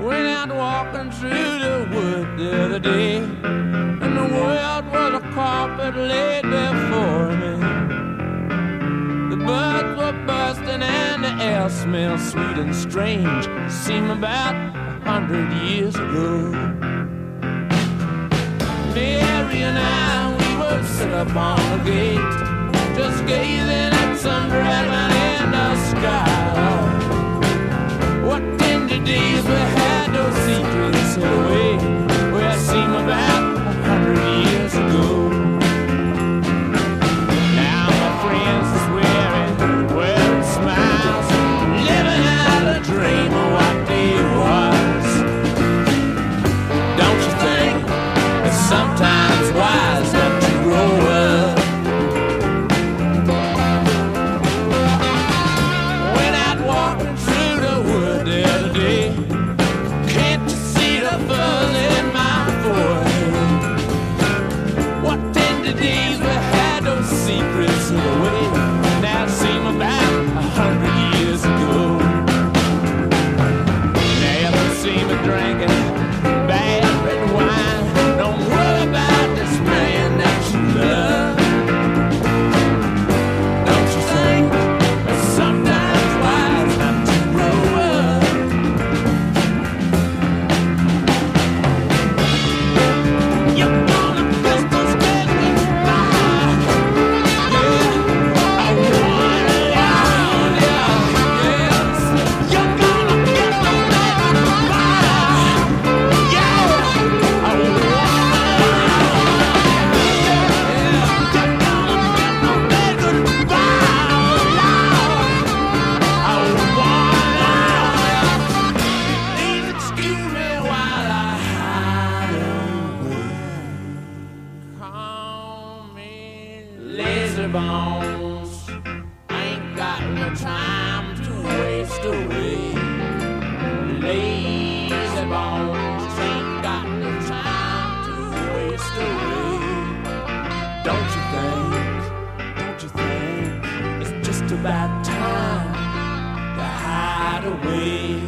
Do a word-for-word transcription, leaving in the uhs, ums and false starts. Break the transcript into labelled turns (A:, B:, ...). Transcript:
A: Went out walking through the wood the other day, and the world was a carpet laid before me. The birds were bursting and the air smelled sweet and strange. Seemed about a hundred years ago. Mary and I, we would sit up on the gate, just gazing at some dragon in the sky. What tender days we had, those secrets hid away, where it seemed about a hundred years ago. Now my friends are swearing, wearing smiles, living out a dream of what they was. Don't you think it's sometimes wise not to grow up? Went out walking through the wood the other day. Can't you see the fuzz in my forehead? What tender days we had, those secrets hid away. Now it seems about a hundred years ago. Never see me drinking bad red wine. Don't worry about this man that you love. Don't you think it's sometimes wise not to grow up? You're gonna crystal skin me fire. Yeah, I want it all, yeah, yes. You're gonna get the baby fire. Yeah, I want it all. Please excuse me while I hide away. Call me lazy bones. Ain't got no time to waste away. Lazy bones ain't got no time to waste away. Don't you think, don't you think it's just about time to hide away?